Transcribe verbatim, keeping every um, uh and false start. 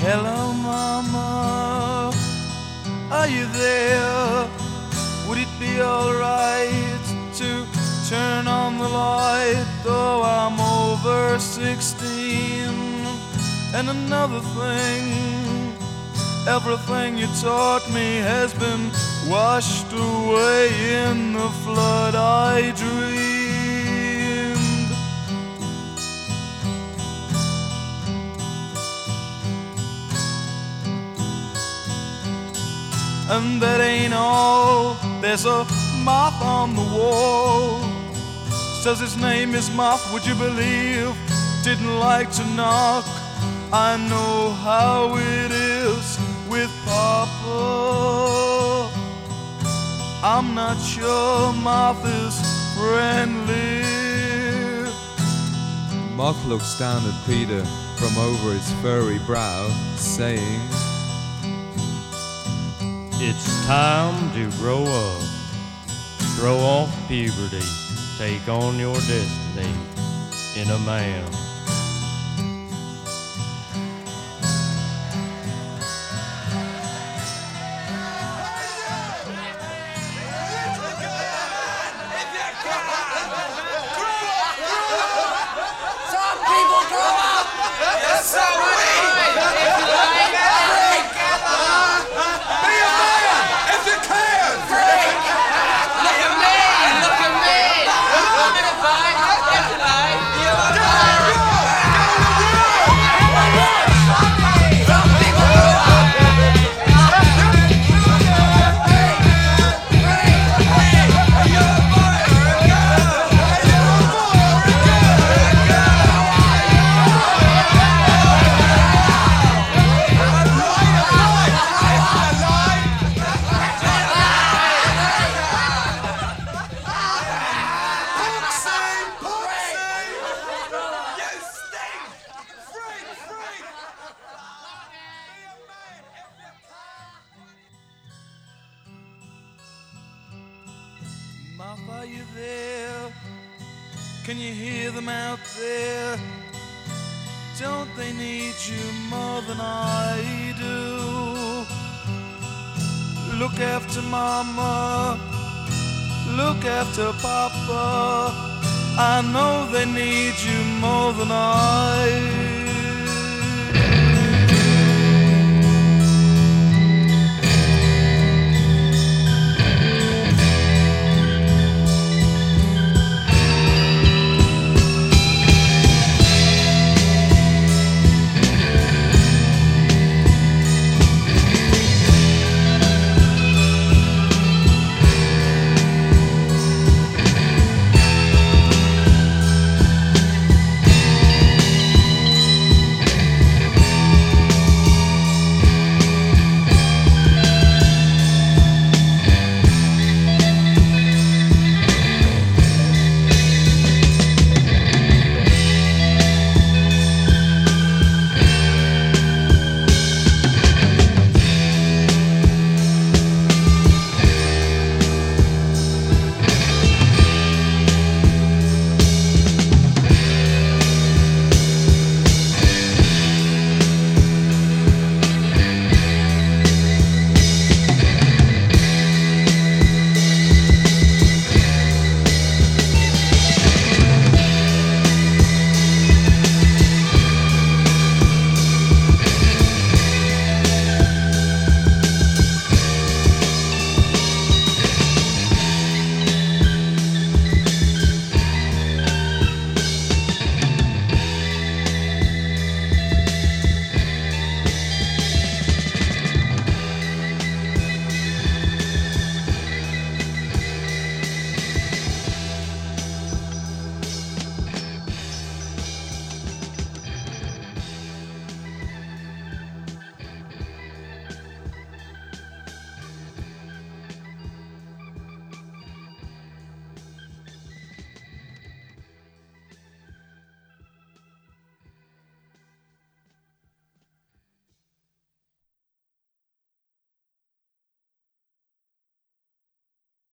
Hello, Mama, are you there? Would it be alright to turn on the light, though I'm over sixteen? And another thing, everything you taught me has been washed away in the flood I dreamed. And that ain't all, there's a moth on the wall. Says his name is Moth, would you believe? Didn't like to knock. I know how it is with Papa. I'm not sure Moth is friendly. Moth looks down at Peter from over his furry brow, saying, "It's time to grow up. Throw off puberty. Take on your destiny in a man." Some people grow up. Yes, so we. If you like, freak. Be a man if you can. Freak. Look at me. Look at me. I'm in a fight. If you like. You're a fight. Some people grow up. Moth, are you there? Can you hear them out there? Don't they need you more than I do? Look after Mama, look after Papa. I know they need you more than I do.